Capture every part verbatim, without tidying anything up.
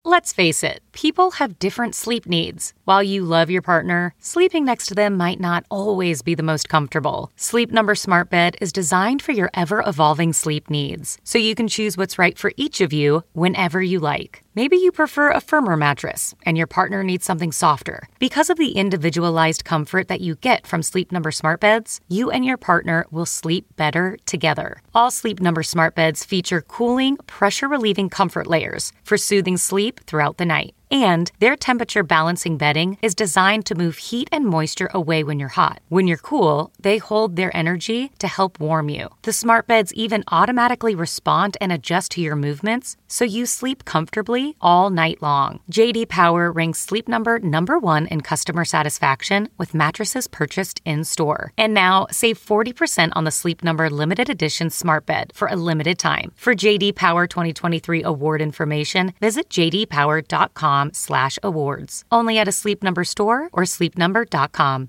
Let's face it, people have different sleep needs. While you love your partner, sleeping next to them might not always be the most comfortable. Sleep Number Smart Bed is designed for your ever-evolving sleep needs, so you can choose what's right for each of you whenever you like. Maybe you prefer a firmer mattress and your partner needs something softer. Because of the individualized comfort that you get from Sleep Number Smart Beds, you and your partner will sleep better together. All Sleep Number Smart Beds feature cooling, pressure-relieving comfort layers for soothing sleep throughout the night. And their temperature balancing bedding is designed to move heat and moisture away when you're hot. When you're cool, they hold their energy to help warm you. The smart beds even automatically respond and adjust to your movements, so you sleep comfortably all night long. J D Power ranks Sleep Number number one in customer satisfaction with mattresses purchased in-store. And now, save forty percent on the Sleep Number limited edition smart bed for a limited time. For J D Power twenty twenty-three award information, visit j d power dot com slash awards. Only at a Sleep Number store or sleep number dot com.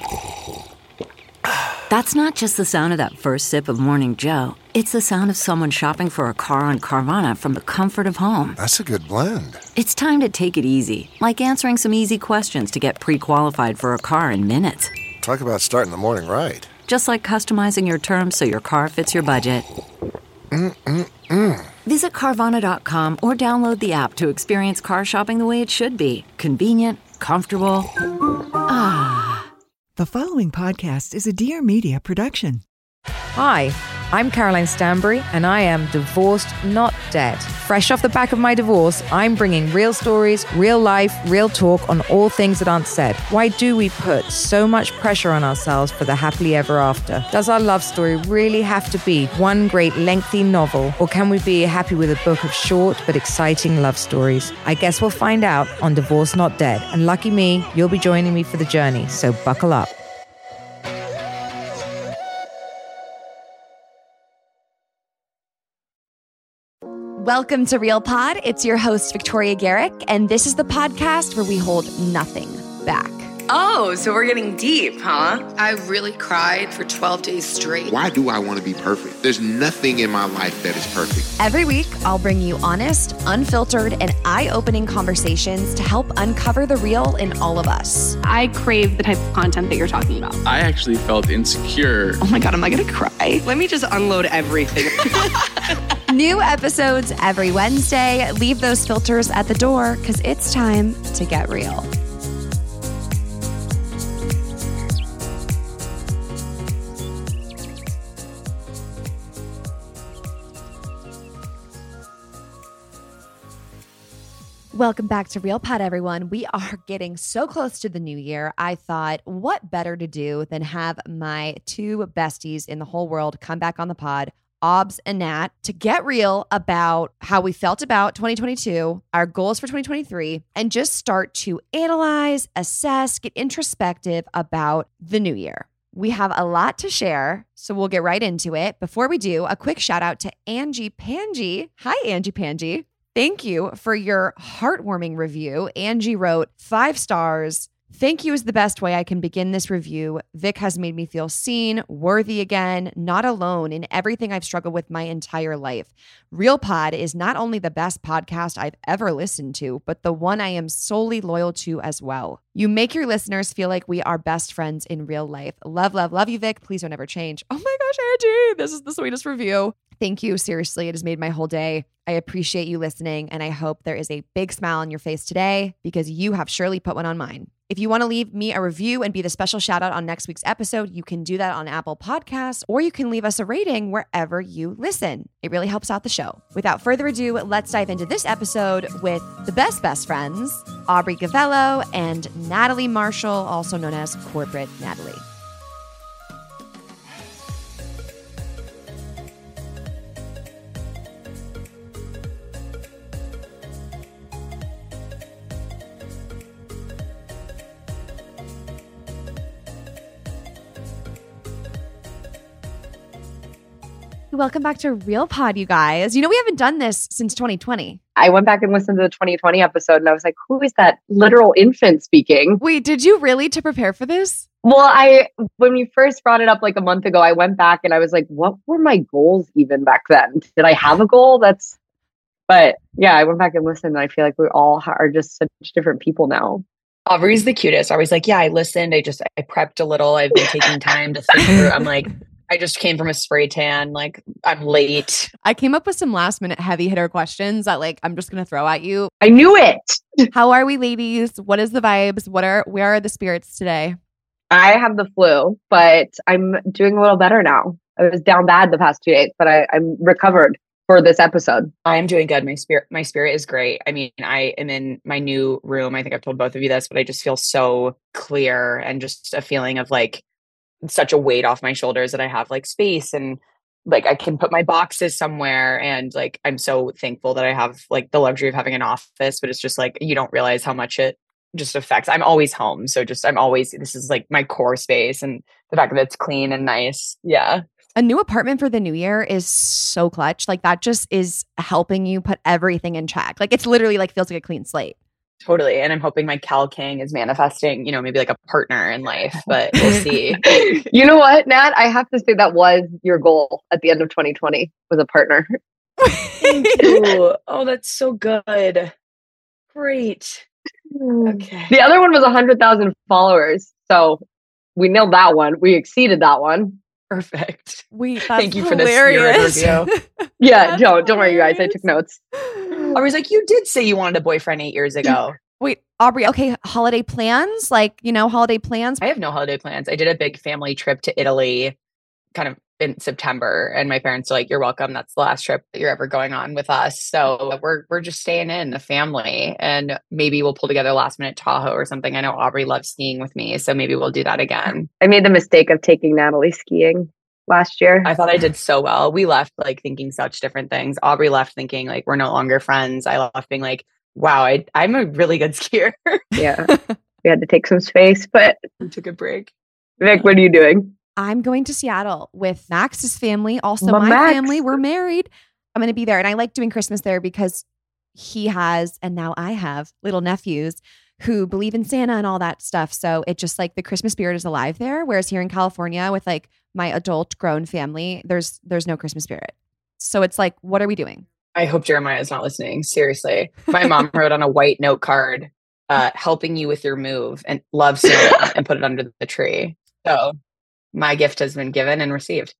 That's not just the sound of that first sip of Morning Joe. It's the sound of someone shopping for a car on Carvana from the comfort of home. That's a good blend. It's time to take it easy, like answering some easy questions to get pre-qualified for a car in minutes. Talk about starting the morning right. Just like customizing your terms so your car fits your budget. Mm-mm-mm. Visit Carvana dot com or download the app to experience car shopping the way it should be. Convenient, comfortable. Ah. The following podcast is a Dear Media production. Hi, I'm Caroline Stanbury, and I am divorced, not dead. Fresh off the back of my divorce, I'm bringing real stories, real life, real talk on all things that aren't said. Why do we put so much pressure on ourselves for the happily ever after? Does our love story really have to be one great lengthy novel, or can we be happy with a book of short but exciting love stories? I guess we'll find out on Divorced Not Dead, and lucky me, you'll be joining me for the journey, so buckle up. Welcome to Real Pod. It's your host, Victoria Garrick, and this is the podcast where we hold nothing back. Oh, so we're getting deep, huh? I really cried for twelve days straight. Why do I want to be perfect? There's nothing in my life that is perfect. Every week, I'll bring you honest, unfiltered, and eye-opening conversations to help uncover the real in all of us. I crave the type of content that you're talking about. I actually felt insecure. Oh my God, am I going to cry? Let me just unload everything. New episodes every Wednesday. Leave those filters at the door because it's time to get real. Welcome back to Real Pod, everyone. We are getting so close to the new year. I thought, what better to do than have my two besties in the whole world come back on the pod, Obs and Nat, to get real about how we felt about twenty twenty-two, our goals for twenty twenty-three, and just start to analyze, assess, get introspective about the new year. We have a lot to share, so we'll get right into it. Before we do, a quick shout out to Angie Pangie. Hi, Angie Pangie. Thank you for your heartwarming review. Angie wrote, five stars. Thank you is the best way I can begin this review. Vic has made me feel seen, worthy again, not alone in everything I've struggled with my entire life. Real Pod is not only the best podcast I've ever listened to, but the one I am solely loyal to as well. You make your listeners feel like we are best friends in real life. Love, love, love you, Vic. Please don't ever change. Oh my gosh, Angie, this is the sweetest review. Thank you. Seriously, it has made my whole day. I appreciate you listening, and I hope there is a big smile on your face today because you have surely put one on mine. If you want to leave me a review and be the special shout out on next week's episode, you can do that on Apple Podcasts, or you can leave us a rating wherever you listen. It really helps out the show. Without further ado, let's dive into this episode with the best best friends, Aubrey Gavello and Natalie Marshall, also known as Corporate Natalie. Welcome back to Real Pod, you guys. You know, we haven't done this since twenty twenty. I went back and listened to the twenty twenty episode and I was like, who is that literal infant speaking? Wait, did you really to prepare for this? Well, I, when we first brought it up like a month ago, I went back and I was like, what were my goals even back then? Did I have a goal? That's But yeah, I went back and listened, and I feel like we all are just such different people now. Aubrey's the cutest. Aubrey's like, yeah, I listened. I just, I prepped a little. I've been taking time to think through. I'm like, I just came from a spray tan. Like, I'm late. I came up with some last minute heavy hitter questions that like, I'm just going to throw at you. I knew it. How are we, ladies? What is the vibes? What are, where are the spirits today? I have the flu, but I'm doing a little better now. I was down bad the past two days, but I, I'm recovered for this episode. I'm doing good. My spirit, my spirit is great. I mean, I am in my new room. I think I've told both of you this, but I just feel so clear and just a feeling of like such a weight off my shoulders that I have like space and like I can put my boxes somewhere. And like, I'm so thankful that I have like the luxury of having an office, but it's just like, you don't realize how much it just affects. I'm always home. So just, I'm always, this is like my core space, and the fact that it's clean and nice. Yeah. A new apartment for the new year is so clutch. Like that just is helping you put everything in check. Like it's literally like feels like a clean slate. Totally. And I'm hoping my Cal King is manifesting, you know, maybe like a partner in life, but we'll see. You know what, Nat? I have to say that was your goal at the end of twenty twenty, was a partner. Thank you. Oh, that's so good. Great. Okay. The other one was one hundred thousand followers. So we nailed that one. We exceeded that one. Perfect. Wait, thank you hilarious. for this review. Yeah, don't don't worry, you guys. I took notes. I was like, you did say you wanted a boyfriend eight years ago. Wait, Aubrey. Okay, holiday plans? Like, you know, holiday plans? I have no holiday plans. I did a big family trip to Italy, kind of in September, and my parents are like, "You're welcome. That's the last trip that you're ever going on with us." So we're we're just staying in the family, and maybe we'll pull together last minute Tahoe or something. I know Aubrey loves skiing with me, so maybe we'll do that again. I made the mistake of taking Natalie skiing last year. I thought I did so well. We left like thinking such different things. Aubrey left thinking like we're no longer friends. I left being like, wow, I I'm a really good skier. Yeah, we had to take some space, but we took a break. Vic, what are you doing? I'm going to Seattle with Max's family. Also, My my Max. family. We're married. I'm going to be there. And I like doing Christmas there because he has, and now I have, little nephews who believe in Santa and all that stuff. So it just like the Christmas spirit is alive there. Whereas here in California with like my adult grown family, there's there's no Christmas spirit. So it's like, what are we doing? I hope Jeremiah is not listening. Seriously. My mom wrote on a white note card, uh, helping you with your move and love Santa, and put it under the tree. So my gift has been given and received.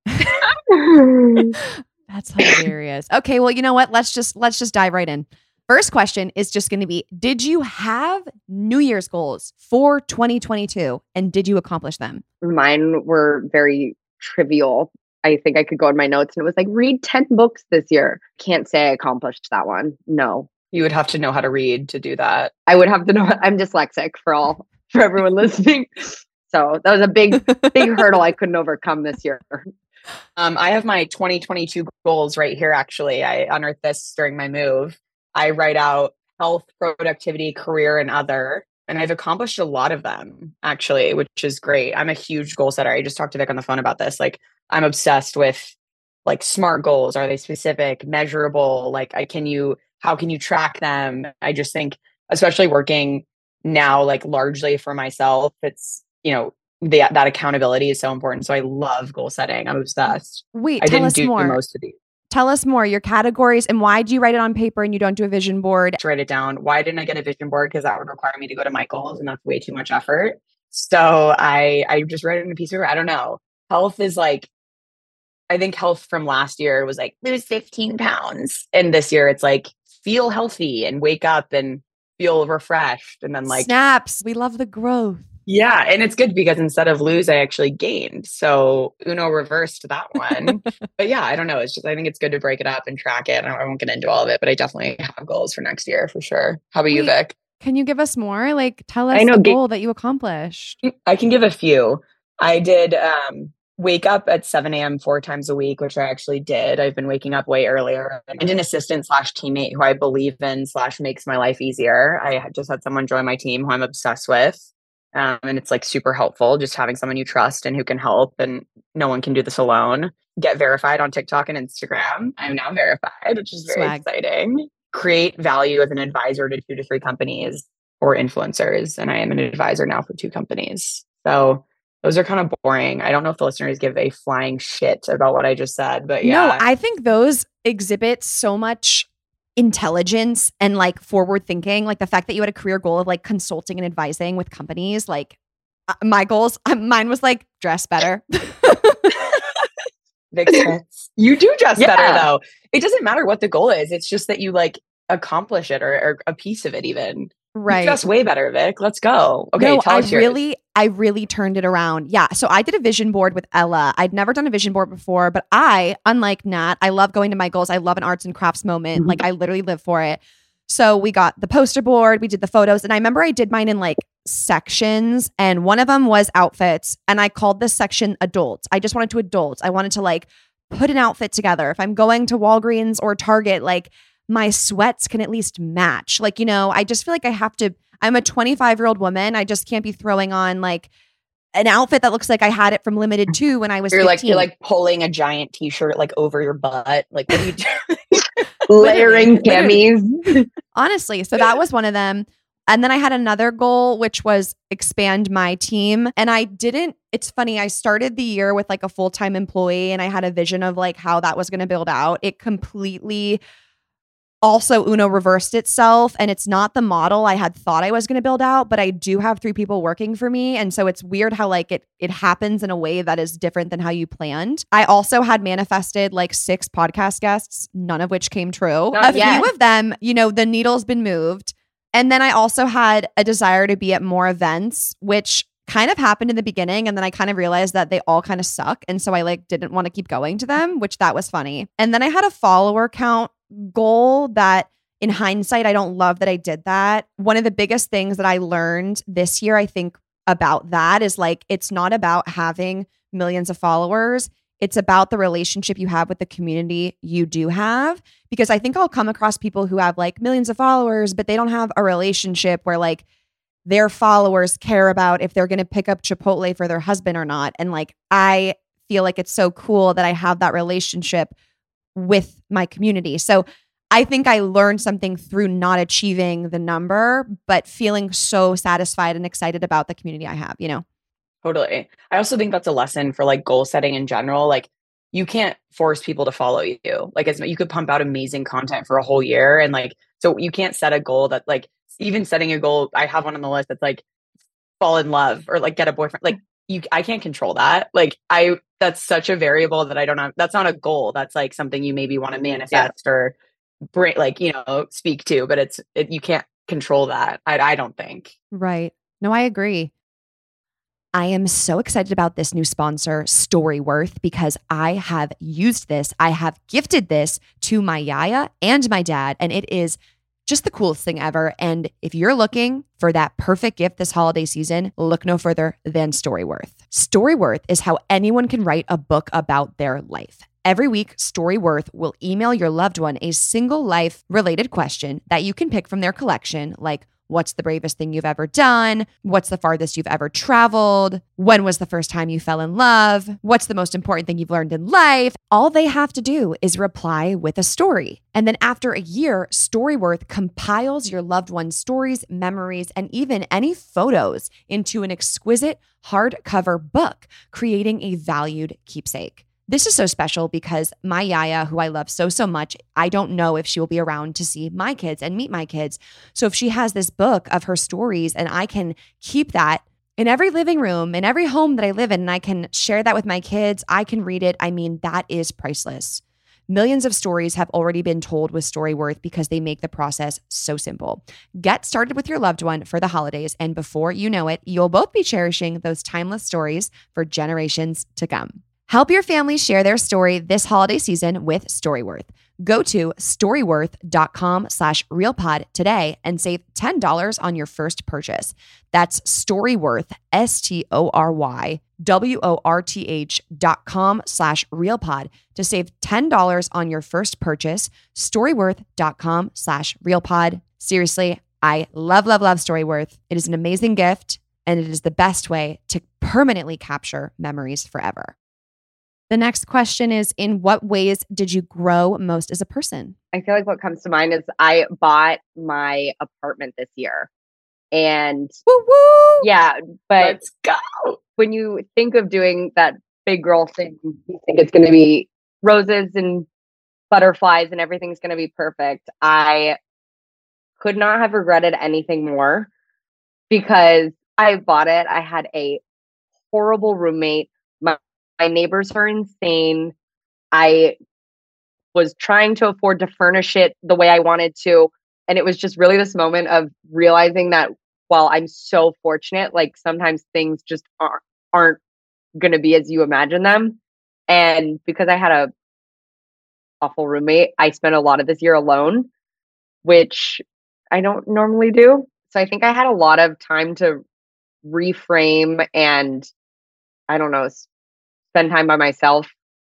That's hilarious. Okay, well, you know what? Let's just let's just dive right in. First question is just going to be, did you have New Year's goals for twenty twenty-two and did you accomplish them? Mine were very trivial. I think I could go in my notes and it was like, read ten books this year. Can't say I accomplished that one. No. You would have to know how to read to do that. I would have to know. I'm dyslexic for all, for everyone listening. So that was a big, big hurdle I couldn't overcome this year. Um, I have my twenty twenty-two goals right here, actually. I unearthed this during my move. I write out health, productivity, career, and other. And I've accomplished a lot of them, actually, which is great. I'm a huge goal setter. I just talked to Vic on the phone about this. Like, I'm obsessed with like SMART goals. Are they specific, measurable? Like, I can you, how can you track them? I just think, especially working now, like largely for myself, it's, you know, the, that accountability is so important. So I love goal setting. I'm obsessed. Wait, I tell didn't us do more. most of these. Tell us more, your categories, and why do you write it on paper and you don't do a vision board? To write it down. Why didn't I get a vision board? Because that would require me to go to Michael's, and that's way too much effort. So I I just wrote it in a piece of paper. I don't know. Health is like, I think health from last year was like lose fifteen pounds, and this year it's like feel healthy and wake up and feel refreshed, and then like snaps. We love the growth. Yeah. And it's good because instead of lose, I actually gained. So Uno reversed that one. But yeah, I don't know. It's just, I think it's good to break it up and track it. I won't get into all of it, but I definitely have goals for next year for sure. How about Wait, you, Vic? Can you give us more? Like, tell us I know, the ga- goal that you accomplished. I can give a few. I did um, wake up at seven a.m. four times a week, which I actually did. I've been waking up way earlier. And an assistant slash teammate who I believe in slash makes my life easier. I just had someone join my team who I'm obsessed with. Um, and it's like super helpful just having someone you trust and who can help, and no one can do this alone. Get verified on TikTok and Instagram. I'm now verified, which is very Swag. exciting. Create value as an advisor to two to three companies or influencers. And I am an advisor now for two companies. So those are kind of boring. I don't know if the listeners give a flying shit about what I just said, but yeah. No, I think those exhibit so much intelligence and like forward thinking, like the fact that you had a career goal of like consulting and advising with companies, like uh, my goals, uh, mine was like dress better. You do dress Yeah. better though. It doesn't matter what the goal is. It's just that you like accomplish it or, or a piece of it even. Right. You dress way better, Vic. Let's go. Okay, no, tell I us yours. really, I really turned it around. Yeah. So I did a vision board with Ella. I'd never done a vision board before, but I, unlike Nat, I love going to my goals. I love an arts and crafts moment. Mhm. Like I literally live for it. So we got the poster board, we did the photos, and I remember I did mine in like sections, and one of them was outfits, and I called this section adults. I just wanted to adults. I wanted to like put an outfit together. If I'm going to Walgreens or Target, like my sweats can at least match. Like, you know, I just feel like I have to, I'm a twenty-five year old woman. I just can't be throwing on like an outfit that looks like I had it from Limited Two when I was You're like fifteen. you're like pulling a giant t-shirt like over your butt. Like what are you doing? Layering Literally. camis. Honestly. So that was one of them. And then I had another goal, which was expand my team. And I didn't, it's funny, I started the year with like a full-time employee and I had a vision of like how that was going to build out. It completely also Uno reversed itself, and it's not the model I had thought I was going to build out, but I do have three people working for me. And so it's weird how like it it happens in a way that is different than how you planned. I also had manifested like six podcast guests, none of which came true. Not a yet. few of them, you know, the needle's been moved. And then I also had a desire to be at more events, which kind of happened in the beginning. And then I kind of realized that they all kind of suck. And so I like didn't want to keep going to them, which that was funny. And then I had a follower count goal that in hindsight, I don't love that I did that. One of the biggest things that I learned this year, I think about that is like, it's not about having millions of followers. It's about the relationship you have with the community you do have. Because I think I'll come across people who have like millions of followers, but they don't have a relationship where like their followers care about if they're going to pick up Chipotle for their husband or not. And like, I feel like it's so cool that I have that relationship with my community. So I think I learned something through not achieving the number, but feeling so satisfied and excited about the community I have, you know? Totally. I also think that's a lesson for like goal setting in general. Like you can't force people to follow you. Like as you could pump out amazing content for a whole year. And like, so you can't set a goal that like, even setting a goal, I have one on the list that's like fall in love or like get a boyfriend. Like you, I can't control that. Like I, that's such a variable that I don't have. That's not a goal. That's like something you maybe want to manifest yeah. or bring, like, you know, speak to, but it's, it, you can't control that. I, I don't think. Right. No, I agree. I am so excited about this new sponsor, Storyworth, because I have used this. I have gifted this to my yaya and my dad, and it is just the coolest thing ever. And if you're looking for that perfect gift this holiday season, look no further than Storyworth. Storyworth is how anyone can write a book about their life. Every week, Storyworth will email your loved one a single life-related question that you can pick from their collection, like what's the bravest thing you've ever done? What's the farthest you've ever traveled? When was the first time you fell in love? What's the most important thing you've learned in life? All they have to do is reply with a story. And then after a year, Storyworth compiles your loved one's stories, memories, and even any photos into an exquisite hardcover book, creating a valued keepsake. This is so special because my yaya, who I love so, so much, I don't know if she will be around to see my kids and meet my kids. So if she has this book of her stories and I can keep that in every living room, in every home that I live in, and I can share that with my kids, I can read it. I mean, that is priceless. Millions of stories have already been told with Storyworth because they make the process so simple. Get started with your loved one for the holidays, and before you know it, you'll both be cherishing those timeless stories for generations to come. Help your family share their story this holiday season with Storyworth. Go to storyworth.com slash realpod today and save ten dollars on your first purchase. That's Storyworth, S-T-O-R-Y, W-O-R-T-H dot com slash realpod to save ten dollars on your first purchase. Storyworth.com slash realpod. Seriously, I love, love, love Storyworth. It is an amazing gift, and it is the best way to permanently capture memories forever. The next question is, in what ways did you grow most as a person? I feel like what comes to mind is I bought my apartment this year. And woo woo! Yeah, but let's go. When you think of doing that big girl thing, you think it's going to be roses and butterflies and everything's going to be perfect. I could not have regretted anything more because I bought it. I had a horrible roommate. My, my neighbors are insane. I was trying to afford to furnish it the way I wanted to. And it was just really this moment of realizing that while I'm so fortunate, like sometimes things just aren't, aren't going to be as you imagine them. And because I had a awful roommate, I spent a lot of this year alone, which I don't normally do. So I think I had a lot of time to reframe and, I don't know, spend time by myself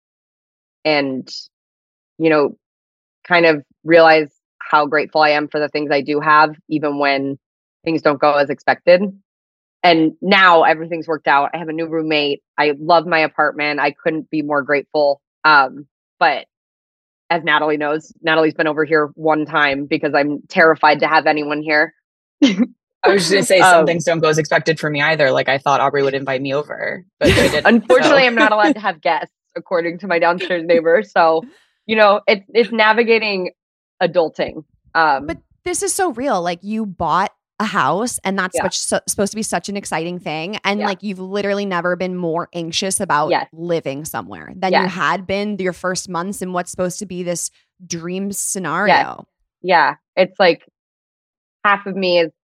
and, you know, kind of realize how grateful I am for the things I do have, even when things don't go as expected. And now everything's worked out. I have a new roommate. I love my apartment. I couldn't be more grateful. Um, but as Natalie knows, Natalie's been over here one time because I'm terrified to have anyone here. I was just going to say, some um, things don't go as expected for me either. Like I thought Aubrey would invite me over, but she didn't. Unfortunately, so. I'm not allowed to have guests, according to my downstairs neighbor. So, you know, it's it's navigating adulting. Um, but this is so real. Like you bought a house and that's Yeah. such, so, supposed to be such an exciting thing. And Yeah. like you've literally never been more anxious about Yes. living somewhere than Yes. you had been your first months in what's supposed to be this dream scenario. Yes. yeah, it's like half of me is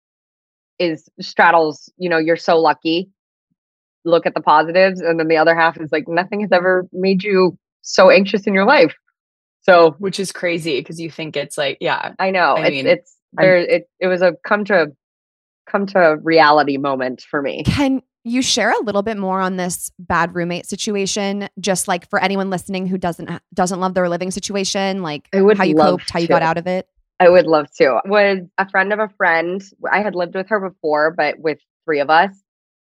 is straddles, you know, you're so lucky. Look at the positives. And then the other half is like, nothing has ever made you so anxious in your life. So, which is crazy because you think it's like, yeah, I know I it's, mean, it's there. It, it was a come to come to reality moment for me. Can you share a little bit more on this bad roommate situation? Just like for anyone listening who doesn't, doesn't love their living situation, like I would how you love coped, how you to. got out of it. I would love to. Was a friend of a friend. I had lived with her before, but with three of us.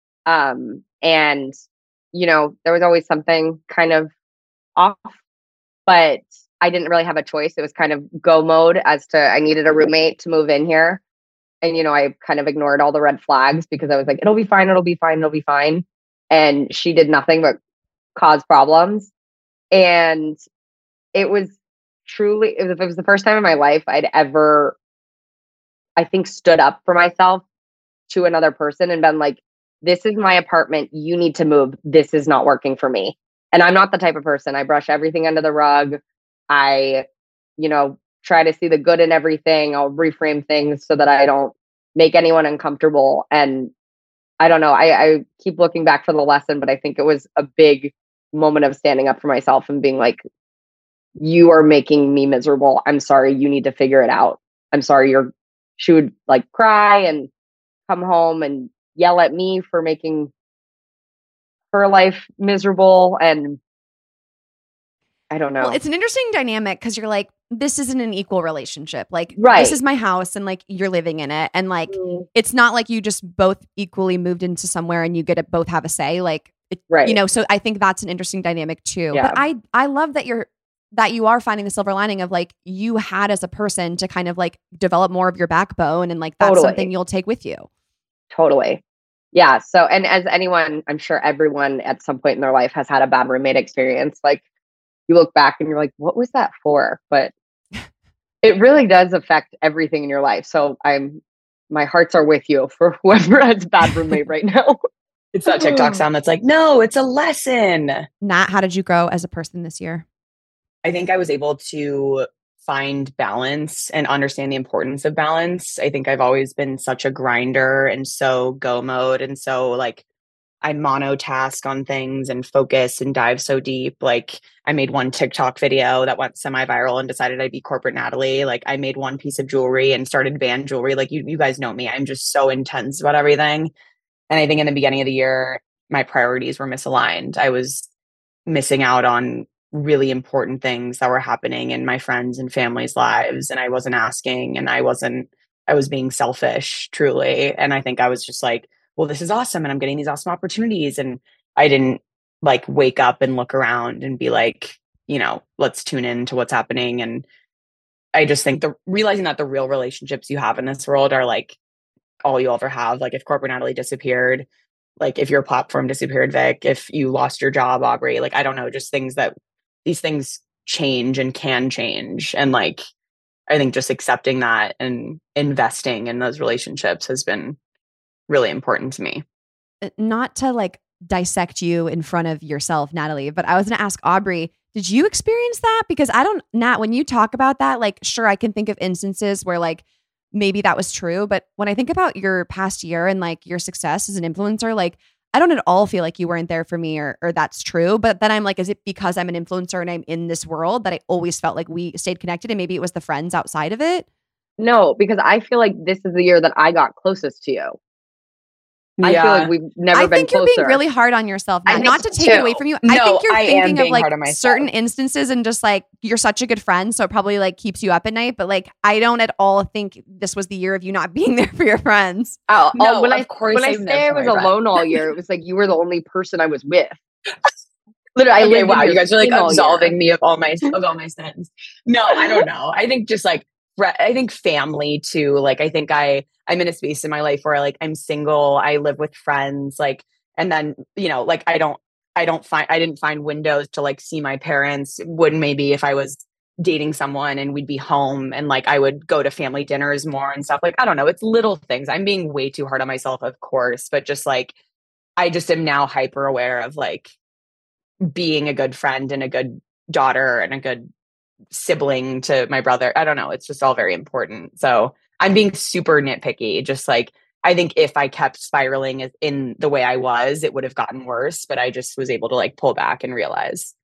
Um, and you know, there was always something kind of off, but I didn't really have a choice. It was kind of go mode as to I needed a roommate to move in here. And, you know, I kind of ignored all the red flags because I was like, it'll be fine. It'll be fine. It'll be fine. And she did nothing but cause problems. And it was truly, it was, it was the first time in my life I'd ever, I think, stood up for myself to another person and been like, this is my apartment. You need to move. This is not working for me. And I'm not the type of person. I brush everything under the rug. I, you know, try to see the good in everything. I'll reframe things so that I don't make anyone uncomfortable. And I don't know, I, I keep looking back for the lesson, but I think it was a big moment of standing up for myself and being like, you are making me miserable. I'm sorry. You need to figure it out. I'm sorry. You're, she would like cry and come home and yell at me for making her life miserable. And I don't know. Well, it's an interesting dynamic because you're like, this isn't an equal relationship. Like, Right. this is my house and like you're living in it. And like, Mm. it's not like you just both equally moved into somewhere and you get to both have a say. Like, it, Right. you know, so I think that's an interesting dynamic too. Yeah. But I, I love that you're, that you are finding the silver lining of like, you had as a person to kind of like develop more of your backbone and like, that's Totally. something you'll take with you. Totally. Yeah. So, and as anyone, I'm sure everyone at some point in their life has had a bad roommate experience. Like you look back and you're like, what was that for? But it really does affect everything in your life. So I'm, my hearts are with you for whoever has a bad roommate right now. It's that TikTok sound that's like, no, it's a lesson. Nat, how did you grow as a person this year? I think I was able to find balance and understand the importance of balance. I think I've always been such a grinder and so go mode. And so like I monotask on things and focus and dive so deep. Like I made one TikTok video that went semi-viral and decided I'd be corporate Natalie. Like I made one piece of jewelry and started band jewelry. Like you, you guys know me. I'm just so intense about everything. And I think in the beginning of the year, my priorities were misaligned. I was missing out on really important things that were happening in my friends and family's lives. And I wasn't asking and I wasn't, I was being selfish truly. And I think I was just like, well, this is awesome. And I'm getting these awesome opportunities. And I didn't like wake up and look around and be like, you know, let's tune in to what's happening. And I just think the realizing that the real relationships you have in this world are like all you'll ever have. Like if corporate Natalie disappeared, like if your platform disappeared, Vic, if you lost your job, Aubrey, like, I don't know, just things that these things change and can change. And like, I think just accepting that and investing in those relationships has been really important to me. Not to like dissect you in front of yourself, Natalie, but I was going to ask Aubrey, did you experience that? Because I don't, Nat, when you talk about that, like, sure, I can think of instances where like maybe that was true. But when I think about your past year and like your success as an influencer, like, I don't at all feel like you weren't there for me or, or that's true. But then I'm like, is it because I'm an influencer and I'm in this world that I always felt like we stayed connected and maybe it was the friends outside of it? No, because I feel like this is the year that I got closest to you. Yeah. I feel like we've never I been think closer. you're being really hard on yourself. Now. Not to take too. it away from you. No, I think you're I thinking of like certain certain instances and just like you're such a good friend. So it probably like keeps you up at night. But like, I don't at all think this was the year of you not being there for your friends. Oh, no, when of I, course when I say I was alone all year, it was like you were the only person I was with. Literally, I okay, lived wow, you guys are like absolving year. me of all my of all my sins. No, I don't know. I think just like I think family too. Like I think I I'm in a space in my life where like I'm single. I live with friends. Like and then you know like I don't I don't find I didn't find windows to like see my parents. Would maybe if I was dating someone and we'd be home and like I would go to family dinners more and stuff. Like I don't know. It's little things. I'm being way too hard on myself, of course, but just like I just am now hyper aware of like being a good friend and a good daughter and a good sibling to my brother. I don't know. It's just all very important. So I'm being super nitpicky. Just like, I think if I kept spiraling in the way I was, it would have gotten worse, but I just was able to like pull back and realize.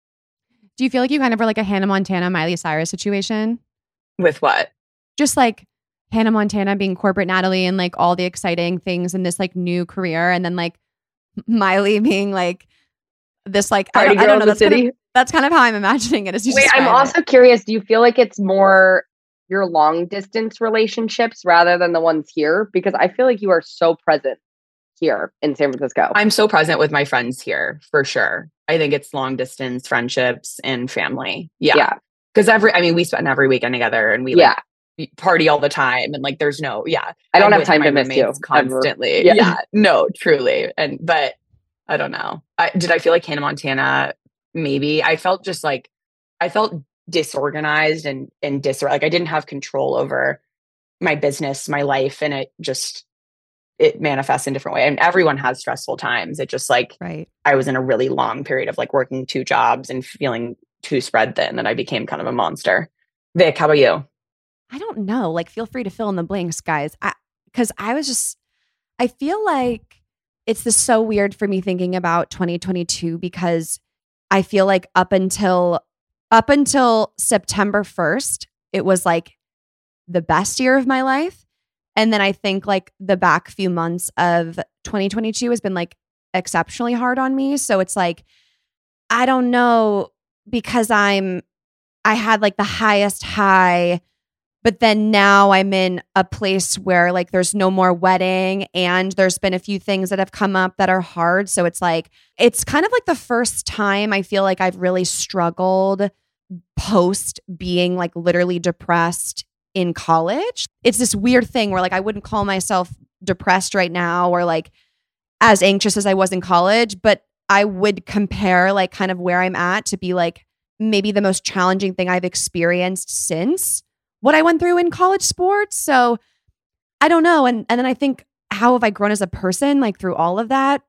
Do you feel like you kind of were like a Hannah Montana, Miley Cyrus situation? With what? Just like Hannah Montana being corporate Natalie and like all the exciting things in this like new career. And then like Miley being like, this like party I don't, girl I don't know. in the That's city. Kind of, that's kind of how I'm imagining it. As you Wait, I'm also it. curious. Do you feel like it's more your long distance relationships rather than the ones here? Because I feel like you are so present here in San Francisco. I'm so present with my friends here for sure. I think it's long distance friendships and family. Yeah. Yeah. Because every, I mean, we spend every weekend together and we like yeah. party all the time and like there's no, yeah. I don't I'm have time to miss you constantly. Yeah. yeah. No, truly. And, but I don't know. I, did I feel like Hannah Montana? Maybe. I felt just like, I felt disorganized and, and dis, like I didn't have control over my business, my life. And it just, it manifests in different ways. And everyone has stressful times. It just like, right. I was in a really long period of like working two jobs and feeling too spread thin that I became kind of a monster. Vic, how about you? I don't know. Like, feel free to fill in the blanks, guys. I, cause I was just, I feel like it's this so weird for me thinking about twenty twenty-two because I feel like up until, up until September first, it was like the best year of my life. And then I think like the back few months of twenty twenty-two has been like exceptionally hard on me. So it's like, I don't know, because I'm, I had like the highest high, but then now I'm in a place where like there's no more wedding and there's been a few things that have come up that are hard. So it's like, it's kind of like the first time I feel like I've really struggled post being like literally depressed in college. It's this weird thing where like I wouldn't call myself depressed right now or like as anxious as I was in college, but I would compare like kind of where I'm at to be like maybe the most challenging thing I've experienced since what I went through in college sports. So I don't know. And and then I think, how have I grown as a person like through all of that?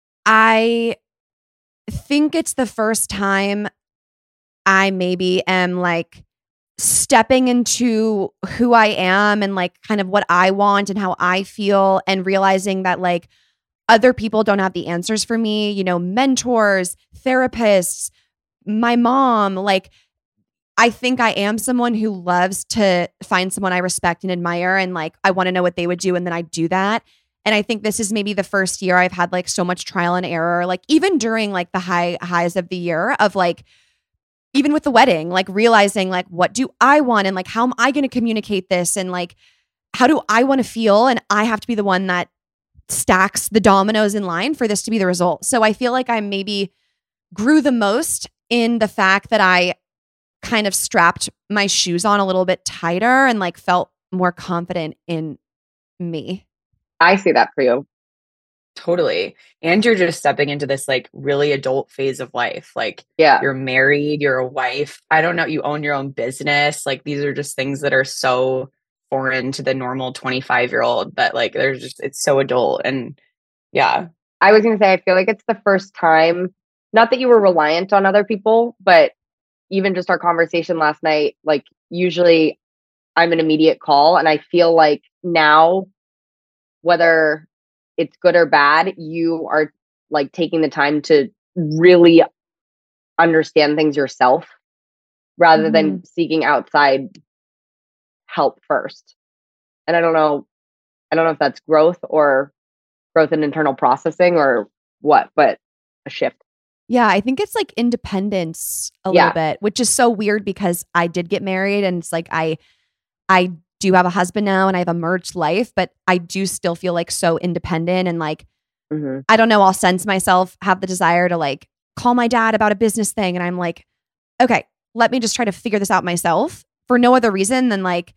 I think it's the first time I maybe am like stepping into who I am and like kind of what I want and how I feel and realizing that like other people don't have the answers for me, you know, mentors, therapists, my mom, like I think I am someone who loves to find someone I respect and admire and like I want to know what they would do and then I do that. And I think this is maybe the first year I've had like so much trial and error, like even during like the high highs of the year of like even with the wedding, like realizing like what do I want and like how am I going to communicate this and like how do I want to feel and I have to be the one that stacks the dominoes in line for this to be the result. So I feel like I maybe grew the most in the fact that I kind of strapped my shoes on a little bit tighter and like felt more confident in me. I see that for you. Totally. And you're just stepping into this like really adult phase of life. Like, yeah, you're married, you're a wife. I don't know, you own your own business. Like, these are just things that are so foreign to the normal twenty-five year old that like, there's just, it's so adult. And yeah. I was going to say, I feel like it's the first time, not that you were reliant on other people, but even just our conversation last night, like usually I'm an immediate call. And I feel like now, whether it's good or bad, you are like taking the time to really understand things yourself rather mm-hmm. than seeking outside help first. And I don't know, I don't know if that's growth or growth in internal processing or what, but a shift. Yeah, I think it's like independence a yeah. little bit, which is so weird because I did get married and it's like I I do have a husband now and I have a merged life, but I do still feel like so independent and like, mm-hmm. I don't know, I'll sense myself have the desire to like call my dad about a business thing. And I'm like, okay, let me just try to figure this out myself for no other reason than like,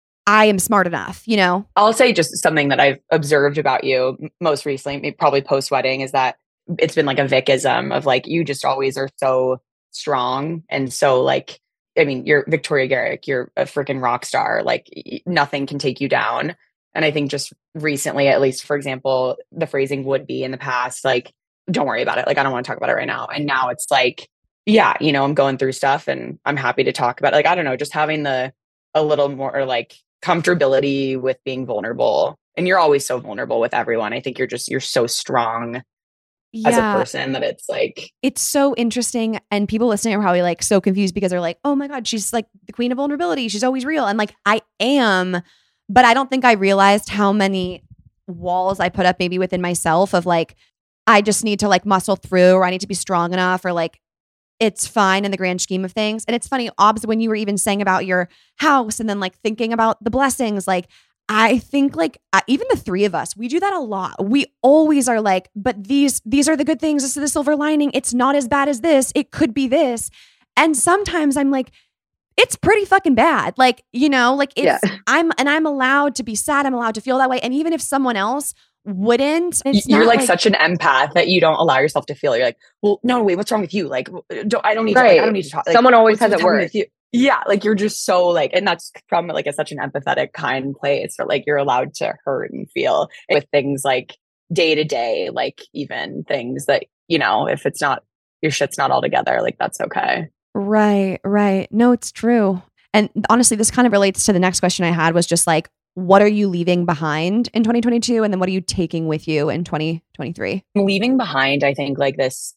I am smart enough, you know? I'll say just something that I've observed about you most recently, probably post-wedding, is that it's been like a Vicism of like, you just always are so strong. And so like, I mean, you're Victoria Garrick, you're a freaking rock star. Like nothing can take you down. And I think just recently, at least, for example, the phrasing would be in the past, like, don't worry about it. Like, I don't want to talk about it right now. And now it's like, yeah, you know, I'm going through stuff and I'm happy to talk about it. Like, I don't know, just having the, a little more like comfortability with being vulnerable. And you're always so vulnerable with everyone. I think you're just, you're so strong yeah. as a person that it's like, it's so interesting. And people listening are probably like so confused because they're like, oh my God, she's like the queen of vulnerability. She's always real. And like, I am, but I don't think I realized how many walls I put up maybe within myself of like, I just need to like muscle through, or I need to be strong enough, or like, it's fine in the grand scheme of things. And it's funny, Obs, when you were even saying about your house and then like thinking about the blessings, like I think like uh, even the three of us, we do that a lot. We always are like, but these, these are the good things. This is the silver lining. It's not as bad as this. It could be this. And sometimes I'm like, it's pretty fucking bad. Like, you know, like it's, yeah. I'm, and I'm allowed to be sad. I'm allowed to feel that way. And even if someone else wouldn't, it's you're like, like such an empath that you don't allow yourself to feel. You're like, well, no, wait, what's wrong with you? Like, don't, I don't need right. to, like, I don't need to talk. Like, someone always has it worse. Yeah. Like you're just so like, and that's from like a, such an empathetic, kind place where like, you're allowed to hurt and feel with things like day to day, like even things that, you know, if it's not, your shit's not all together, like that's okay. Right. Right. No, it's true. And honestly, this kind of relates to the next question I had, was just like, what are you leaving behind in twenty twenty-two? And then what are you taking with you in twenty twenty-three? Leaving behind, I think, like this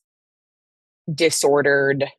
disordered,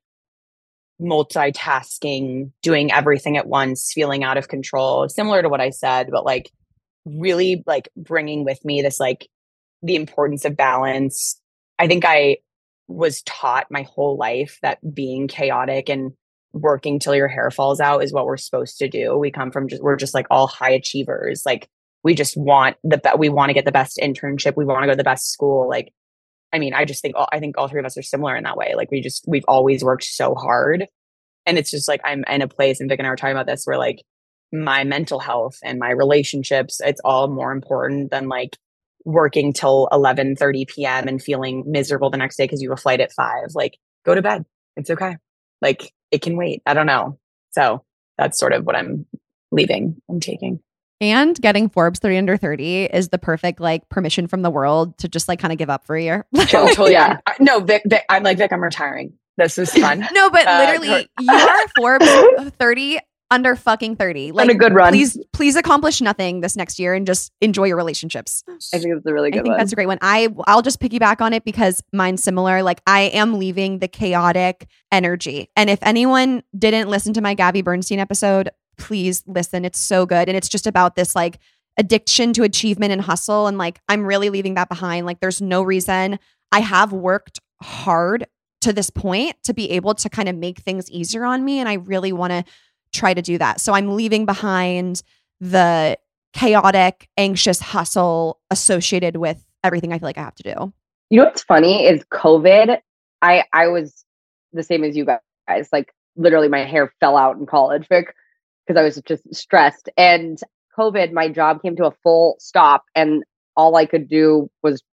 multitasking, doing everything at once, feeling out of control, similar to what I said, but like really like bringing with me this, like the importance of balance. I think I was taught my whole life that being chaotic and working till your hair falls out is what we're supposed to do. We come from just, we're just like all high achievers. Like we just want the best, we want to get the best internship. We want to go to the best school. Like, I mean, I just think, all, I think all three of us are similar in that way. Like we just, we've always worked so hard. And it's just like, I'm in a place, and Vic and I were talking about this, where like my mental health and my relationships, it's all more important than like working till eleven thirty p.m. and feeling miserable the next day because you have a flight at five. Like go to bed. It's okay. Like it can wait. I don't know. So that's sort of what I'm leaving. I'm taking. And getting Forbes thirty under thirty is the perfect like permission from the world to just like kind of give up for a year. Totally. Yeah. No, Vic, Vic, I'm like, Vic, I'm retiring. This is fun. No, but uh, literally you are Forbes thirty under fucking thirty. Like and a good run. Please, please accomplish nothing this next year and just enjoy your relationships. I think it's a really good one. I think one. that's a great one. I, I'll just piggyback on it because mine's similar. Like I am leaving the chaotic energy. And if anyone didn't listen to my Gabby Bernstein episode, please listen. It's so good. And it's just about this like addiction to achievement and hustle. And like, I'm really leaving that behind. Like there's no reason. I have worked hard to this point to be able to kind of make things easier on me. And I really want to try to do that. So I'm leaving behind the chaotic, anxious hustle associated with everything I feel like I have to do. You know what's funny is COVID. I I was the same as you guys. Like literally my hair fell out in college because I was just stressed. And COVID, my job came to a full stop and all I could do was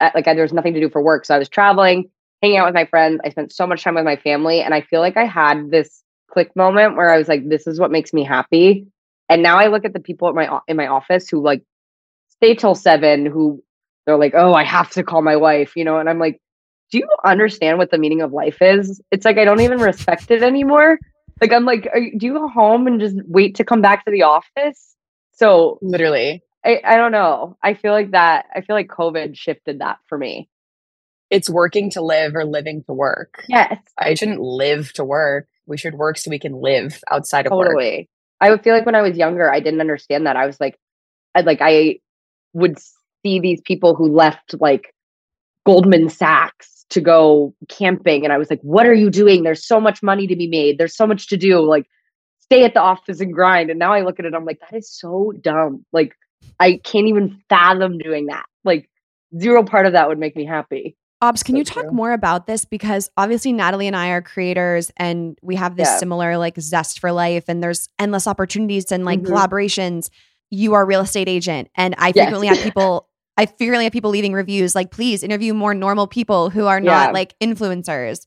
like I, there was nothing to do for work. So I was traveling, hanging out with my friends. I spent so much time with my family. And I feel like I had this click moment where I was like, this is what makes me happy. And now I look at the people at my in my office who like stay till seven, who they're like, oh, I have to call my wife, you know? And I'm like, do you understand what the meaning of life is? It's like, I don't even respect it anymore. Like, I'm like, are you, do you go home and just wait to come back to the office? So literally, I, I don't know. I feel like that, I feel like COVID shifted that for me. It's working to live or living to work. Yes. I shouldn't live to work. We should work so we can live outside of totally. work. Totally. I would feel like when I was younger, I didn't understand that. I was like, I like, I would see these people who left like Goldman Sachs to go camping. And I was like, what are you doing? There's so much money to be made. There's so much to do. Like, stay at the office and grind. And now I look at it, I'm like, that is so dumb. Like, I can't even fathom doing that. Like, zero part of that would make me happy. Obs, can so you talk true. more about this? Because obviously Natalie and I are creators and we have this Yeah. similar like zest for life and there's endless opportunities and like Mm-hmm. collaborations. You are a real estate agent and I Yes. frequently have people, I frequently have people leaving reviews like, please interview more normal people who are not Yeah. like influencers.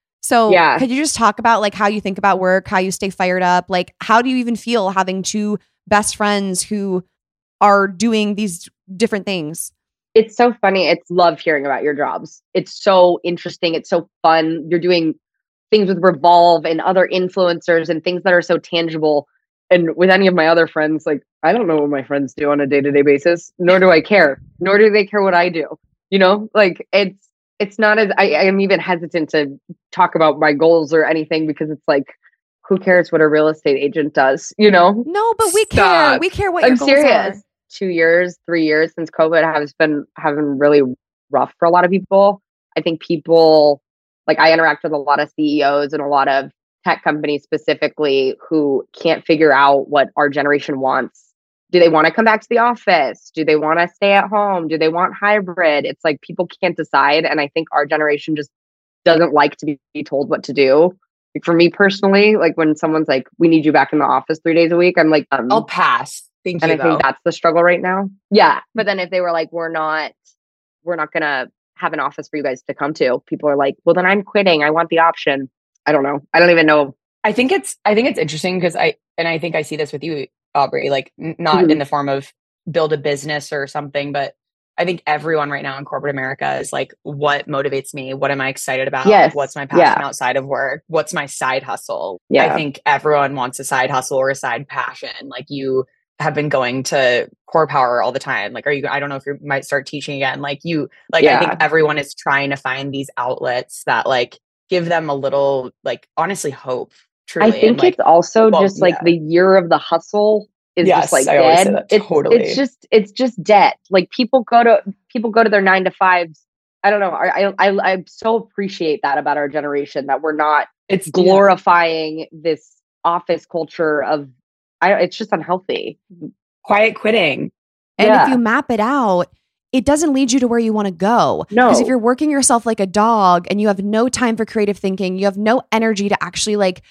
So Yeah. could you just talk about like how you think about work, how you stay fired up? Like, how do you even feel having two best friends who are doing these different things? It's so funny. It's love hearing about your jobs. It's so interesting. It's so fun. You're doing things with Revolve and other influencers and things that are so tangible. And with any of my other friends, like, I don't know what my friends do on a day-to-day basis, nor do I care, nor do they care what I do. You know, like it's, it's not as, I, I am even hesitant to talk about my goals or anything because it's like, who cares what a real estate agent does, you know? No, but we Stop. care. We care what your I'm goals serious. are. Two years, three years since COVID has been having really rough for a lot of people. I think people, like I interact with a lot of C E Os and a lot of tech companies specifically who can't figure out what our generation wants. Do they want to come back to the office? Do they want to stay at home? Do they want hybrid? It's like people can't decide. And I think our generation just doesn't like to be told what to do. Like for me personally, like when someone's like, we need you back in the office three days a week, I'm like, um, I'll pass. Thank and you, I think though. that's the struggle right now. Yeah. But then if they were like, we're not, we're not going to have an office for you guys to come to, people are like, well, then I'm quitting. I want the option. I don't know. I don't even know. I think it's, I think it's interesting because I, and I think I see this with you, Aubrey, like n- not Mhm. in the form of build a business or something, but I think everyone right now in corporate America is like, what motivates me? What am I excited about? Yes. What's my passion Yeah. outside of work? What's my side hustle? Yeah. I think everyone wants a side hustle or a side passion. Like you have been going to Core Power all the time. Like, are you, I don't know if you might start teaching again. Like you, like, I think Yeah. everyone is trying to find these outlets that like give them a little, like, honestly hope. Truly. I think and, like, it's also well, just like yeah. the year of the hustle is Yes, just like I always say dead. that, It's, totally. it's just, it's just dead. Like people go to, people go to their nine to fives. I don't know. I, I, I so appreciate that about our generation that we're not It's glorifying this office culture of, I, it's just unhealthy. Quiet quitting. And Yeah. if you map it out, it doesn't lead you to where you want to go. No. Because if you're working yourself like a dog and you have no time for creative thinking, you have no energy to actually like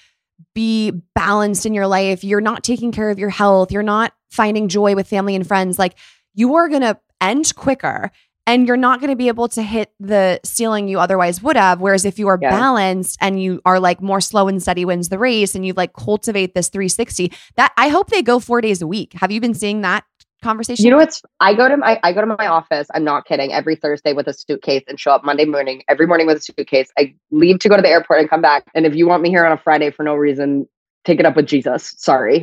be balanced in your life, you're not taking care of your health, you're not finding joy with family and friends, like you are going to end quicker and you're not going to be able to hit the ceiling you otherwise would have. Whereas if you are Yeah. balanced and you are like more slow and steady wins the race and you like cultivate this three sixty, that I hope they go four days a week. Have you been seeing that conversation? You know what's, I go to my, I go to my office. I'm not kidding. Every Thursday with a suitcase and show up Monday morning, every morning with a suitcase. I leave to go to the airport and come back. And if you want me here on a Friday for no reason, take it up with Jesus. Sorry.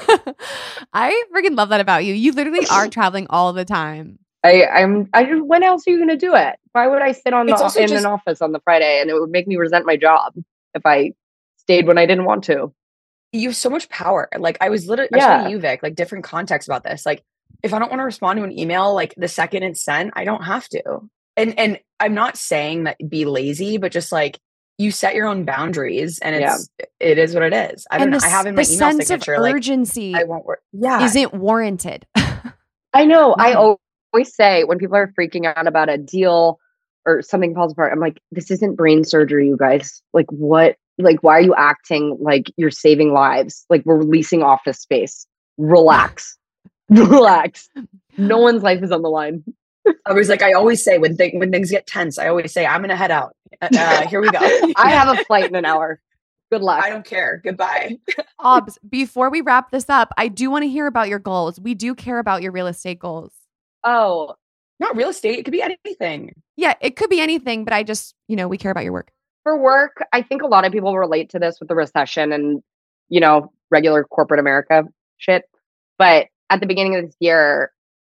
I freaking love that about you. You literally are traveling all the time. I, I'm, I just, when else are you going to do it? Why would I sit on the, It's also in just- an office on the Friday and it would make me resent my job if I stayed when I didn't want to? You have so much power. Like I was literally, I was Yeah. telling you, Vic, like different contexts about this. Like if I don't want to respond to an email, like the second it's sent, I don't have to. And and I'm not saying that be lazy, but just like you set your own boundaries and it's it is what it is. I don't And know. the, I have in my the email sense signature of like urgency I won't work. Yeah. isn't warranted. I know. I Mm. always say when people are freaking out about a deal or something falls apart, I'm like, this isn't brain surgery, you guys. Like, what? Like, why are you acting like you're saving lives? Like, we're leasing office space. Relax. Relax. No one's life is on the line. I was like, I always say when, th- when things get tense, I always say, I'm going to head out. Uh, here we go. I have a flight in an hour. Good luck. I don't care. Goodbye. Obs, before we wrap this up, I do want to hear about your goals. We do care about your real estate goals. Oh, not real estate. It could be anything. Yeah, it could be anything, but I just, you know, we care about your work. For work, I think a lot of people relate to this with the recession and, you know, regular corporate America shit. But at the beginning of this year,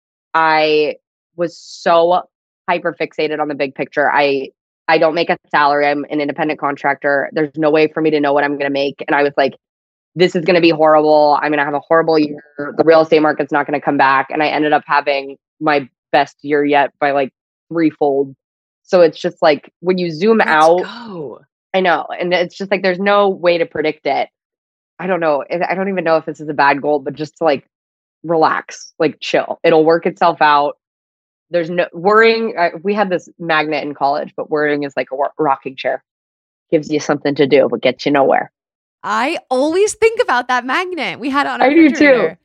I was so hyper fixated on the big picture. I I don't make a salary. I'm an independent contractor. There's no way for me to know what I'm going to make. And I was like, this is going to be horrible. I'm going to have a horrible year. The real estate market's not going to come back. And I ended up having my best year yet by like threefold. So it's just like when you zoom Let's out, go. I know. And it's just like, there's no way to predict it. I don't know. I don't even know if this is a bad goal, but just to like relax, like chill. It'll work itself out. There's no worrying. Uh, we had this magnet in college, but worrying is like a wa- rocking chair. Gives you something to do, but gets you nowhere. I always think about that magnet. We had it on our I do refrigerator. too.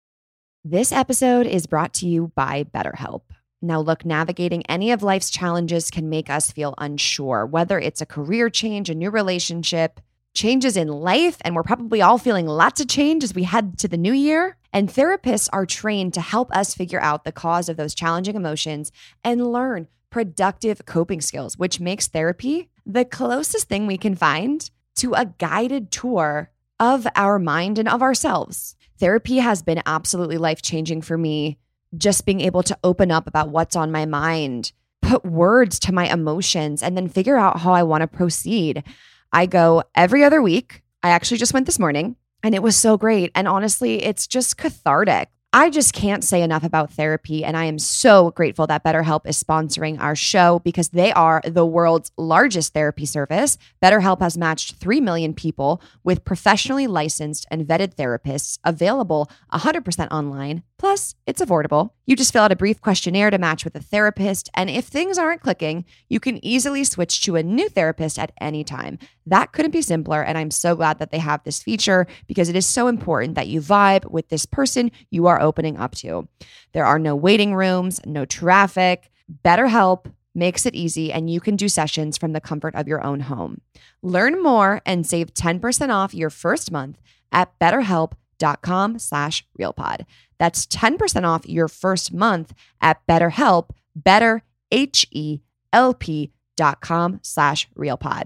This episode is brought to you by BetterHelp. Now, look, navigating any of life's challenges can make us feel unsure, whether it's a career change, a new relationship, changes in life, and we're probably all feeling lots of change as we head to the new year. And therapists are trained to help us figure out the cause of those challenging emotions and learn productive coping skills, which makes therapy the closest thing we can find to a guided tour of our mind and of ourselves. Therapy has been absolutely life-changing for me. Just being able to open up about what's on my mind, put words to my emotions, and then figure out how I want to proceed. I go every other week. I actually just went this morning and it was so great. And honestly, it's just cathartic. I just can't say enough about therapy. And I am so grateful that BetterHelp is sponsoring our show because they are the world's largest therapy service. BetterHelp has matched three million people with professionally licensed and vetted therapists available one hundred percent online. Plus, it's affordable. You just fill out a brief questionnaire to match with a therapist. And if things aren't clicking, you can easily switch to a new therapist at any time. That couldn't be simpler. And I'm so glad that they have this feature because it is so important that you vibe with this person you are opening up to. There are no waiting rooms, no traffic. BetterHelp makes it easy and you can do sessions from the comfort of your own home. Learn more and save ten percent off your first month at betterhelp.com slash realpod. That's ten percent off your first month at BetterHelp, better, H E L P dot com slash realpod.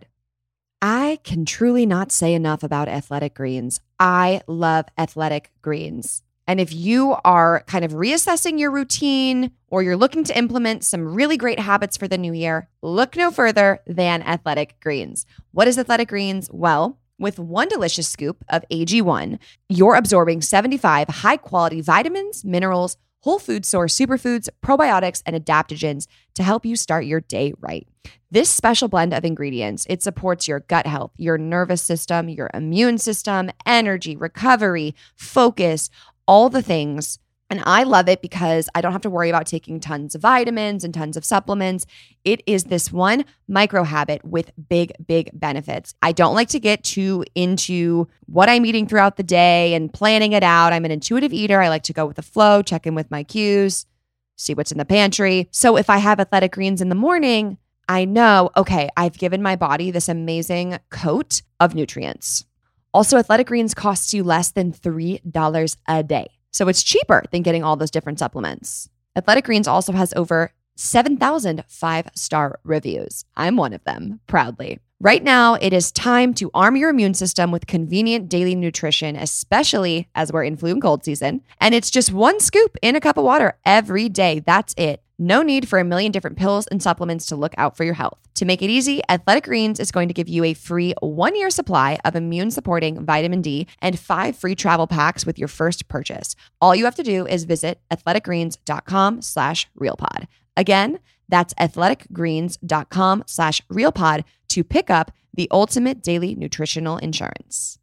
I can truly not say enough about Athletic Greens. I love Athletic Greens. And if you are kind of reassessing your routine or you're looking to implement some really great habits for the new year, look no further than Athletic Greens. What is Athletic Greens? Well, with one delicious scoop of A G one, you're absorbing seventy-five high-quality vitamins, minerals, whole food source superfoods, probiotics, and adaptogens to help you start your day right. This special blend of ingredients, it supports your gut health, your nervous system, your immune system, energy, recovery, focus, all the things. And I love it because I don't have to worry about taking tons of vitamins and tons of supplements. It is this one micro habit with big, big benefits. I don't like to get too into what I'm eating throughout the day and planning it out. I'm an intuitive eater. I like to go with the flow, check in with my cues, see what's in the pantry. So if I have Athletic Greens in the morning, I know, okay, I've given my body this amazing coat of nutrients. Also, Athletic Greens costs you less than three dollars a day. So it's cheaper than getting all those different supplements. Athletic Greens also has over seven thousand five-star reviews. I'm one of them, proudly. Right now, it is time to arm your immune system with convenient daily nutrition, especially as we're in flu and cold season. And it's just one scoop in a cup of water every day. That's it. No need for a million different pills and supplements to look out for your health. To make it easy, Athletic Greens is going to give you a free one-year supply of immune-supporting vitamin D and five free travel packs with your first purchase. All you have to do is visit athleticgreens.com slash realpod. Again, that's athleticgreens.com slash realpod to pick up the ultimate daily nutritional insurance.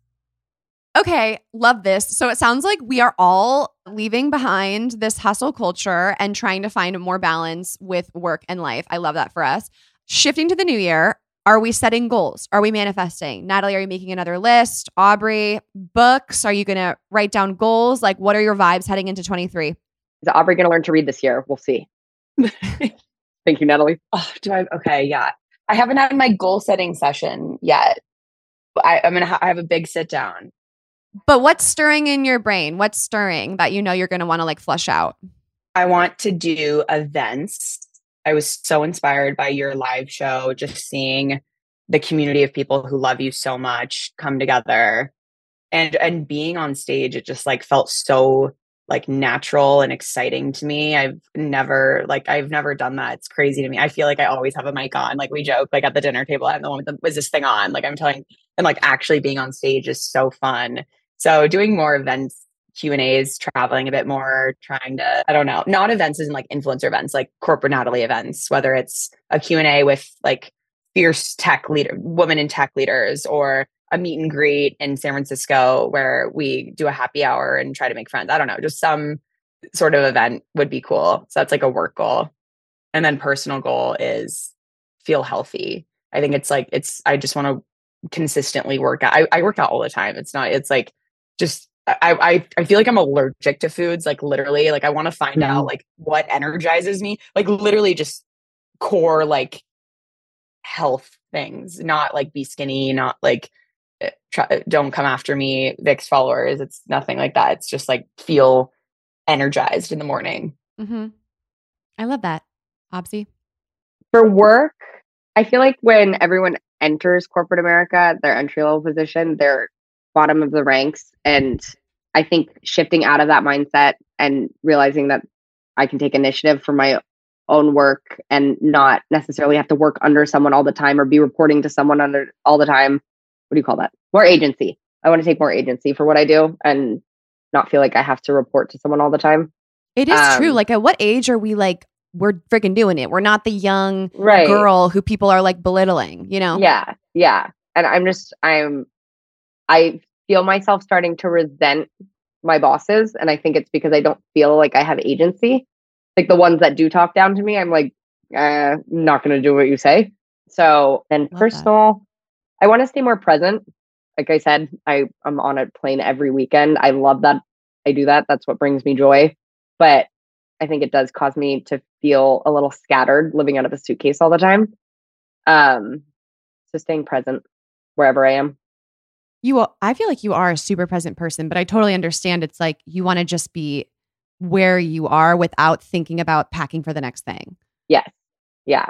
Okay, love this. So it sounds like we are all leaving behind this hustle culture and trying to find more balance with work and life. I love that for us. Shifting to the new year, are we setting goals? Are we manifesting? Natalie, are you making another list? Aubrey, books? Are you going to write down goals? Like, what are your vibes heading into twenty-three? Is Aubrey going to learn to read this year? We'll see. Thank you, Natalie. Oh, do I? Okay, yeah. I haven't had my goal setting session yet. I, I'm gonna. Ha- I have a big sit down. But what's stirring in your brain? What's stirring that you know you're going to want to like flush out? I want to do events. I was so inspired by your live show, just seeing the community of people who love you so much come together, and and being on stage. It just like felt so like natural and exciting to me. I've never like I've never done that. It's crazy to me. I feel like I always have a mic on. Like we joke, like at the dinner table, I'm the one with the, was this thing on? Like I'm telling, and like actually being on stage is so fun. So doing more events, Q and A's, traveling a bit more, trying to, I don't know, not events as in like influencer events, like corporate Natalie events, whether it's a Q and A with like fierce tech leader, women in tech leaders, or a meet and greet in San Francisco where we do a happy hour and try to make friends. I don't know, just some sort of event would be cool. So that's like a work goal. And then personal goal is feel healthy. I think it's like, it's, I just want to consistently work out. I, I work out all the time. It's not, it's like, just, I, I, I feel like I'm allergic to foods. Like literally, like I want to find mm-hmm. out like what energizes me, like literally just core, like health things, not like be skinny, not like, Try, don't come after me, Vic's followers. It's nothing like that. It's just like feel energized in the morning. Mm-hmm. I love that. Obsi? For work, I feel like when everyone enters corporate America, their entry level position, they're bottom of the ranks. And I think shifting out of that mindset and realizing that I can take initiative for my own work and not necessarily have to work under someone all the time or be reporting to someone under all the time. What do you call that? More agency. I want to take more agency for what I do and not feel like I have to report to someone all the time. It is um, true. Like at what age are we like, we're freaking doing it. We're not the young right. girl who people are like belittling, you know? Yeah. Yeah. And I'm just, I'm, I feel myself starting to resent my bosses. And I think it's because I don't feel like I have agency. Like the ones that do talk down to me, I'm like, uh, I'm not going to do what you say. So then personal, that. I want to stay more present. Like I said, I, I'm on a plane every weekend. I love that. I do that. That's what brings me joy. But I think it does cause me to feel a little scattered living out of a suitcase all the time. Um, so staying present wherever I am. You, I feel like you are a super present person, but I totally understand. It's like you want to just be where you are without thinking about packing for the next thing. Yes. Yeah.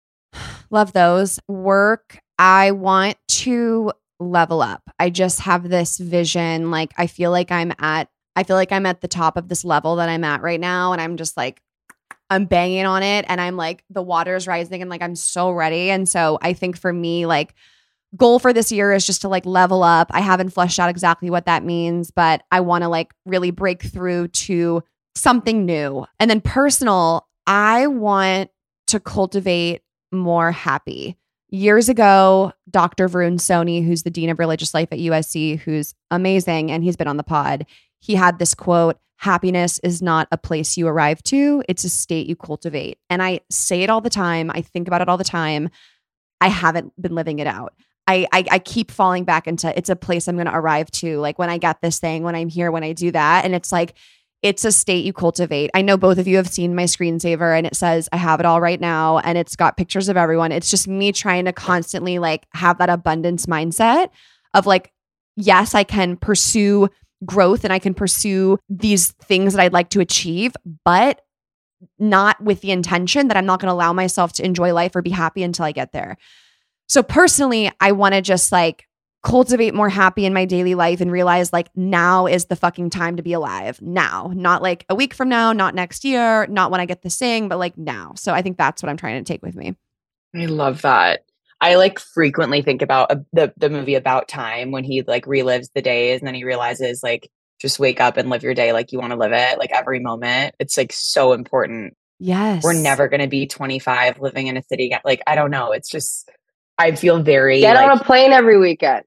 Love those. Work. I want to level up. I just have this vision. Like, I feel like I'm at, I feel like I'm at the top of this level that I'm at right now. And I'm just like, I'm banging on it. And I'm like, the water's rising and like, I'm so ready. And so I think for me, like, goal for this year is just to like level up. I haven't fleshed out exactly what that means, but I want to like really break through to something new. And then personal, I want to cultivate more happy. Years ago, Doctor Varun Soni, who's the Dean of Religious Life at U S C, who's amazing, and he's been on the pod, he had this quote, happiness is not a place you arrive to, it's a state you cultivate. And I say it all the time. I think about it all the time. I haven't been living it out. I, I, I keep falling back into it's a place I'm going to arrive to. Like when I get this thing, when I'm here, when I do that. And it's like, it's a state you cultivate. I know both of you have seen my screensaver and it says, I have it all right now. And it's got pictures of everyone. It's just me trying to constantly like have that abundance mindset of like, yes, I can pursue growth and I can pursue these things that I'd like to achieve, but not with the intention that I'm not going to allow myself to enjoy life or be happy until I get there. So personally, I want to just like cultivate more happy in my daily life and realize like now is the fucking time to be alive. Now, not like a week from now, not next year, not when I get this thing, but like now. So I think that's what I'm trying to take with me. I love that. I like frequently think about uh, the the movie About Time when he like relives the days and then he realizes like just wake up and live your day like you want to live it, like every moment. It's like so important. Yes. We're never going to be twenty-five living in a city. Like, I don't know. It's just, I feel very get like, on a plane every weekend.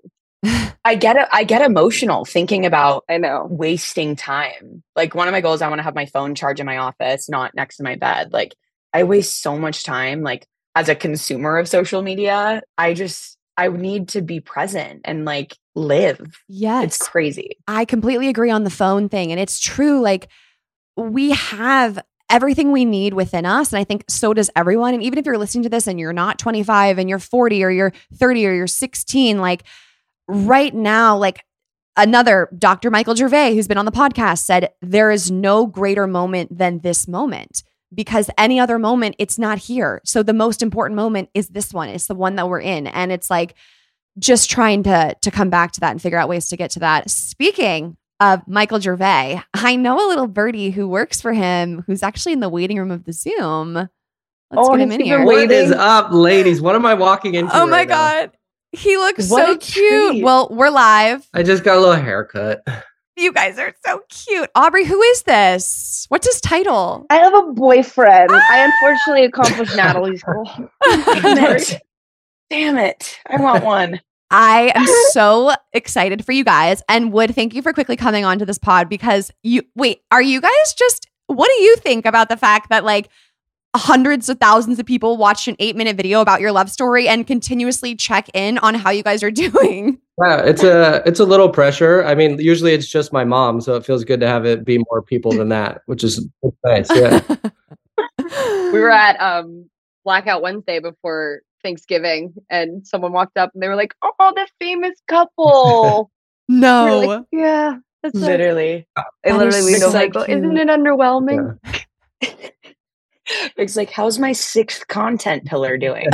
I get it. I get emotional thinking about I know wasting time. Like one of my goals, I want to have my phone charged in my office, not next to my bed. Like I waste so much time. Like as a consumer of social media, I just, I need to be present and like live. Yes. It's crazy. I completely agree on the phone thing. And it's true. Like we have everything we need within us. And I think so does everyone. And even if you're listening to this and you're not twenty-five and you're forty or you're thirty or you're sixteen, like right now, like another Doctor Michael Gervais, who's been on the podcast, said there is no greater moment than this moment, because any other moment, it's not here. So the most important moment is this one. It's the one that we're in. And it's like just trying to, to come back to that and figure out ways to get to that. Speaking of Michael Gervais, I know a little birdie who works for him, who's actually in the waiting room of the Zoom. Let's oh, get him in here. What is up, ladies? What am I walking into? Oh my right God. Now? He looks What so a cute. treat. Well, we're live. I just got a little haircut. You guys are so cute. Aubrey, who is this? What's his title? I have a boyfriend. Ah! I unfortunately accomplished Natalie's goal. Damn it. Damn it. I want one. I am so excited for you guys. And Wood, thank you for quickly coming onto this pod because you, wait, are you guys just, what do you think about the fact that like hundreds of thousands of people watched an eight minute video about your love story and continuously check in on how you guys are doing? Wow, it's a it's a little pressure. I mean, usually it's just my mom, so it feels good to have it be more people than that, which is nice. Yeah. We were at um, Blackout Wednesday before Thanksgiving, and someone walked up and they were like, "Oh, the famous couple." No. We were like, yeah, that's Literally. Like, I literally leaned over like, so isn't it underwhelming? Yeah. It's like, how's my sixth content pillar doing?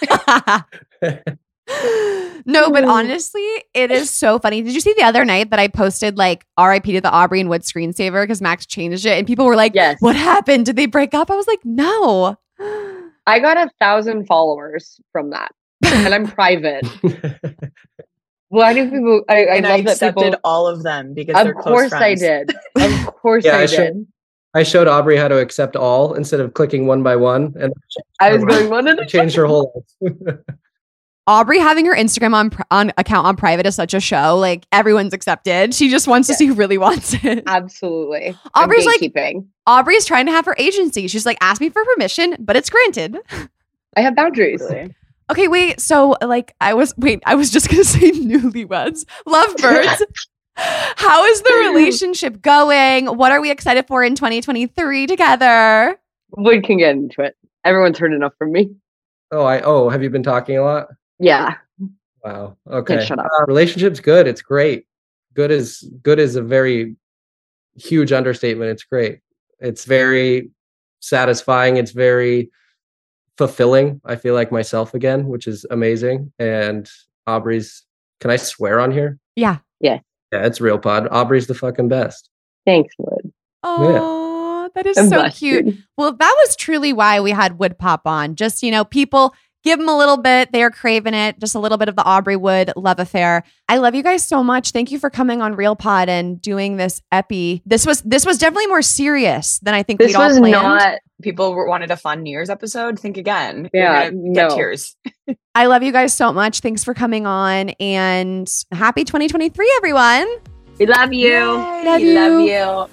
No, but honestly, it is so funny. Did you see the other night that I posted like R I P to the Aubrey and Wood screensaver because Max changed it and people were like, yes. What happened? Did they break up? I was like, no. I got a thousand followers from that and I'm private. Why do people, I, I and love I that accepted people, all of them because of they're close course friends. I did. Of course yeah, I, I did. showed, I showed Aubrey how to accept all instead of clicking one by one. And I was going one at a changed her whole life. Aubrey having her Instagram on on account on private is such a show. Like everyone's accepted. She just wants yeah. to see who really wants it. Absolutely. Aubrey's like Aubrey's trying to have her agency. She's like, ask me for permission, but it's granted. I have boundaries. Okay, wait. So like I was wait, I was just gonna say newlyweds. Lovebirds. How is the relationship going? What are we excited for in twenty twenty-three together? We can get into it. Everyone's heard enough from me. Oh, I oh, have you been talking a lot? Yeah. Wow. Okay. Shut up. Uh, relationship's good. It's great. Good is good is a very huge understatement. It's great. It's very satisfying. It's very fulfilling. I feel like myself again, which is amazing. And Aubrey's, can I swear on here? Yeah. Yeah. Yeah, it's real pod. Aubrey's the fucking best. Thanks, Wood. Oh, yeah. That is I'm so blessed, cute. dude. Well, that was truly why we had Wood pop on. Just, you know, people give them a little bit. They're craving it. Just a little bit of the Aubrey Wood love affair. I love you guys so much. Thank you for coming on Real Pod and doing this epi. This was this was definitely more serious than I think This we'd all was planned. not. People were- wanted a fun New Year's episode. Think again. Yeah, You're gonna get no. tears. I love you guys so much. Thanks for coming on and happy twenty twenty-three, everyone. We love you. Yay. Love We you. love you.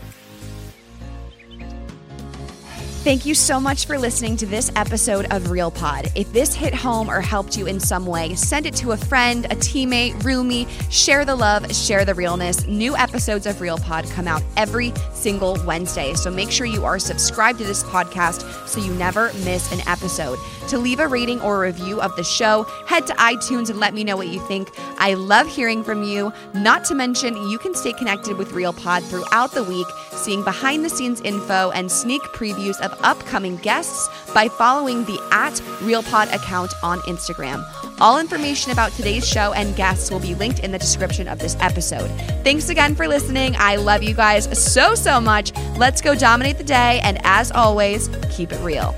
Thank you so much for listening to this episode of Real Pod. If this hit home or helped you in some way, send it to a friend, a teammate, roomie. Share the love, share the realness. New episodes of Real Pod come out every single Wednesday. So make sure you are subscribed to this podcast so you never miss an episode. To leave a rating or a review of the show, head to iTunes and let me know what you think. I love hearing from you. Not to mention, you can stay connected with Real Pod throughout the week, seeing behind the scenes info and sneak previews of upcoming guests by following the at RealPod account on Instagram. All information about today's show and guests will be linked in the description of this episode. Thanks again for listening. I love you guys so, so much. Let's go dominate the day. And as always, keep it real.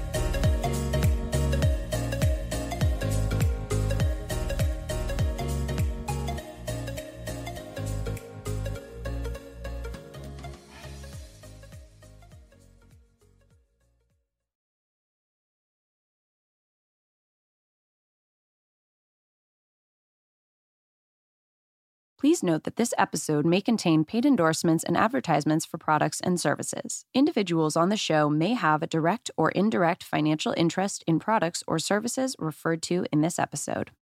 Please note that this episode may contain paid endorsements and advertisements for products and services. Individuals on the show may have a direct or indirect financial interest in products or services referred to in this episode.